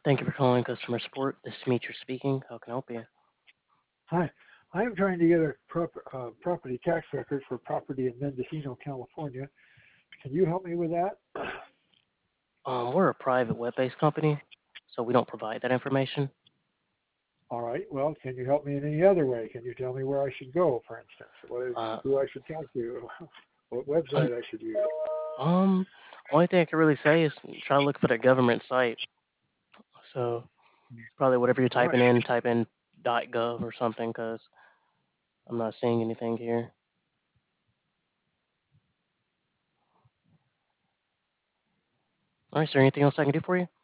Thank you for calling customer support. This is Demetri speaking. How can I help you? Hi, I am trying to get a property tax record for property in Mendocino, California. Can you help me with that? We're a private web-based company, so we don't provide that information. All right. Well, can you help me in any other way? Can you tell me where I should go, for instance? Uh, Who I should talk to? What un- website I should use? um, Only thing I can really say is try to look for the government site. So probably whatever you're All right. typing in, type in .gov or something, because I'm not seeing anything here. All right, is there anything else I can do for you?